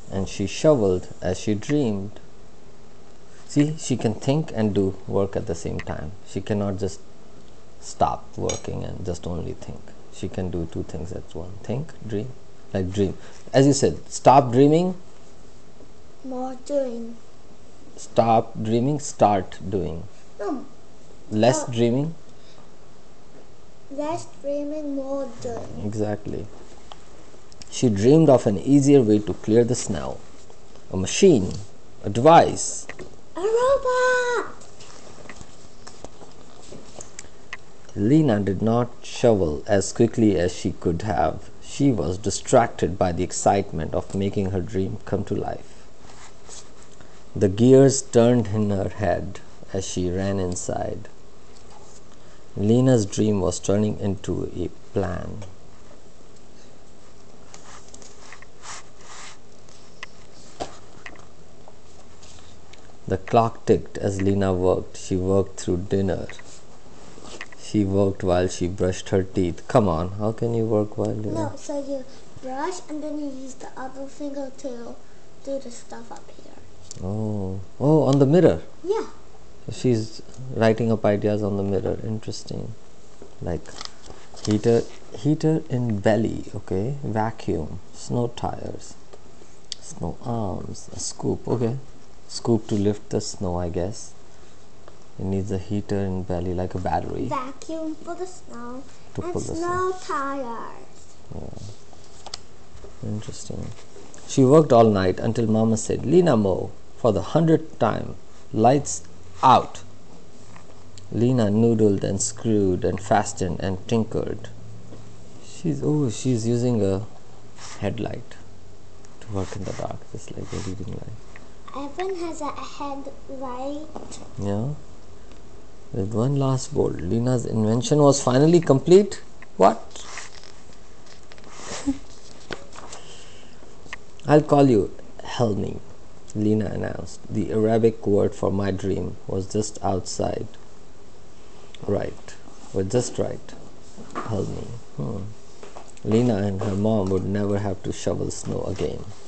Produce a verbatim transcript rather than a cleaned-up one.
and she shoveled as she dreamed. See, she can think and do work at the same time. She cannot just stop working and just only think. She can do two things at once. Think, dream, like dream. As you said, stop dreaming. More doing. Stop dreaming, start doing. No. Less Uh, dreaming. Less dreaming, more doing. Exactly. She dreamed of an easier way to clear the snow. A machine, a device. A robot! Lena did not shovel as quickly as she could have. She was distracted by the excitement of making her dream come to life. The gears turned in her head as she ran inside. Lena's dream was turning into a plan. The clock ticked as Lena worked. She worked through dinner. She worked while she brushed her teeth. Come on, how can you work while you... No, so you brush and then you use the other finger to do the stuff up here. Oh, oh, on the mirror. Yeah. So she's writing up ideas on the mirror. Interesting. Like heater, heater in belly. Okay, vacuum, snow tires, snow arms, a scoop. Okay, scoop to lift the snow, I guess. It needs a heater in belly, like a battery. Vacuum for the snow To and pull the snow tires. Yeah. Interesting. She worked all night until Mama said, Lena Mo, for the hundredth time, lights out. Lena noodled and screwed and fastened and tinkered. She's, oh, she's using a headlight to work in the dark, just like a reading light. Evan has a headlight. Yeah. With one last bolt, Lena's invention was finally complete. What? I'll call you Helmi, Lena announced. The Arabic word for my dream was just outside. Right. Was just right. Helmi. Hmm. Lena and her mom would never have to shovel snow again.